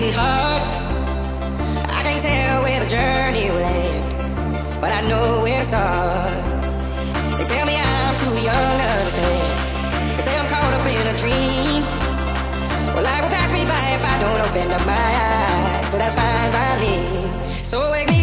beating heart. I can't tell where the journey will end, but I know where to start. They tell me I'm too young to understand. They say I'm caught up in a dream. Well, life will pass me by if I don't open up my eyes, so that's fine by me. So wake me